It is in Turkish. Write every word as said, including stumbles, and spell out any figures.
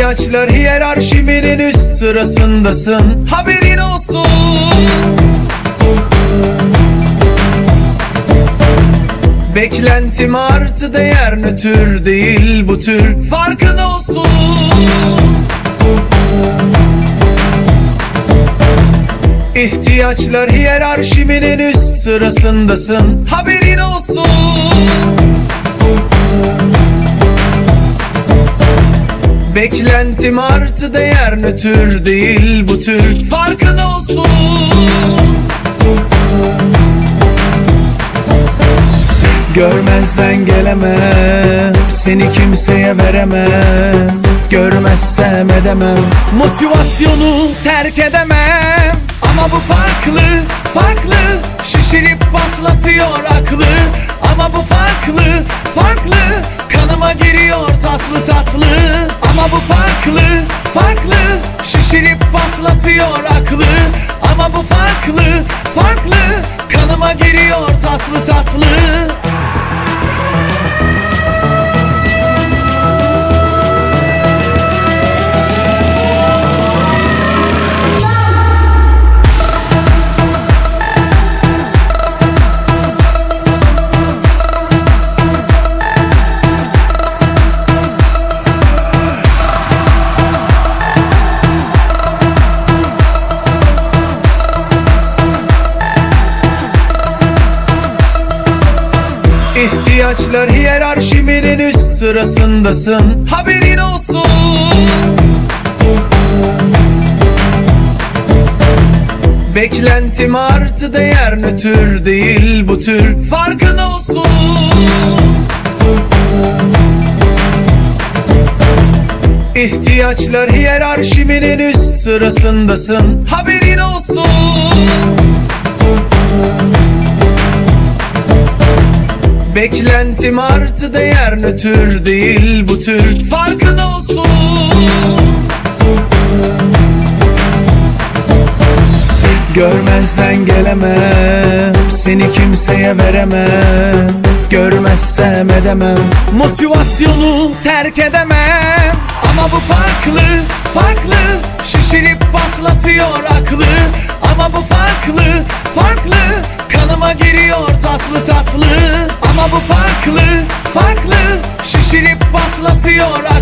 İhtiyaçlar hiyerarşiminin üst sırasındasın, haberin olsun. Beklentim artı değer nötr değil bu tür, farkın olsun. İhtiyaçlar hiyerarşiminin üst sırasındasın, haberin olsun. Beklentim artı değer nötr değil bu tür, farkın olsun. Görmezden gelemem, seni kimseye veremem. Görmezsem edemem, motivasyonu terk edemem. Ama bu farklı, farklı, şişirip patlatıyor aklı. Ama bu farklı, farklı, kanıma giriyor tatlı tatlı. Ama bu farklı, farklı, şişirip patlatıyor aklı. Ama bu farklı, farklı, kanıma giriyor tatlı tatlı. İhtiyaçlar hiyerarşiminin üst sırasındasın, haberin olsun. Beklentim artı değer nötr değil bu tür, farkın olsun. İhtiyaçlar hiyerarşiminin üst sırasındasın, haberin olsun. Beklentim artı değer nötr değil bu tür, farkın olsun. Görmezden gelemem, seni kimseye veremem. Görmezsem edemem, motivasyonu terk edemem. Ama bu farklı, farklı, şişirip patlatıyor aklı. Ama bu farklı, farklı, kanıma giriyor tatlı tatlı. Ama bu farklı, farklı, şişirip patlatıyor